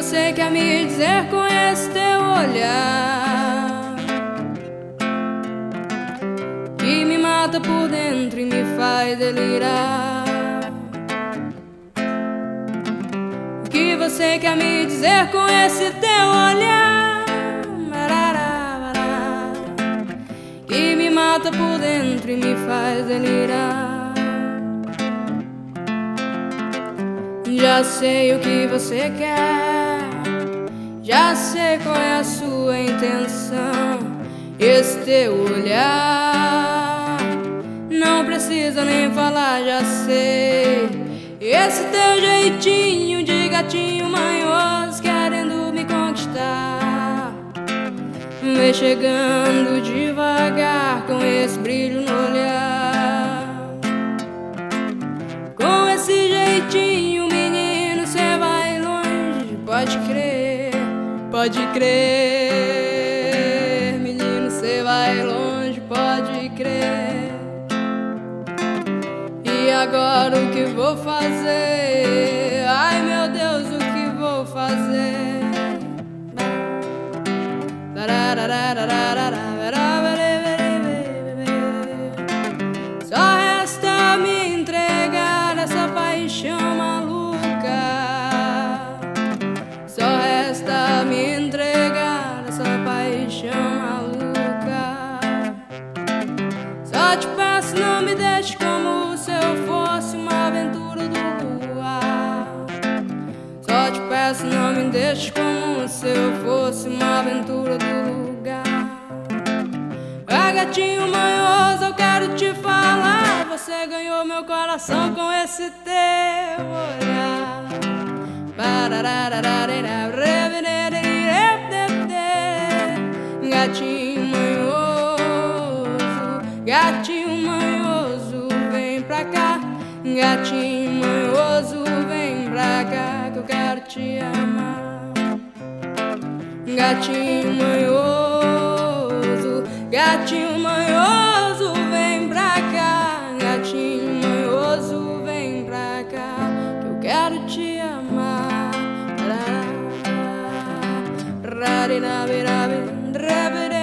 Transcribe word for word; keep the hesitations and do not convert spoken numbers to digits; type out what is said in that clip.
você quer me dizer com esse teu olhar que me mata por dentro e me faz delirar? O que você quer me dizer com esse teu olhar que me mata por dentro e me faz delirar? Já sei o que você quer, já sei qual é a sua intenção. Esse teu olhar não precisa nem falar, já sei. Esse teu jeitinho de gatinho manhoso querendo me conquistar, vem chegando devagar com esse brilho no olhar. Com esse jeitinho, menino, cê vai longe, pode crer, pode crer. Menino, cê vai longe, pode crer. E agora o que vou fazer? Ai meu Deus, o que vou fazer? Só resta me entregar nessa paixão maluca. Só resta me entregar nessa paixão maluca. Só te peço, não me deixe como se eu fosse uma aventura do luar. Só te peço, não me deixe como se eu fosse uma aventura do lugar. Ah, gatinho manhoso, eu quero te falar, você ganhou meu coração com esse teu olhar. Gatinho manhoso, gatinho manhoso, vem pra cá. Gatinho manhoso, vem pra cá que eu quero te amar. Gatinho manhoso, gatinho manhoso, vem pra cá. Gatinho manhoso, vem pra cá que eu quero te amar.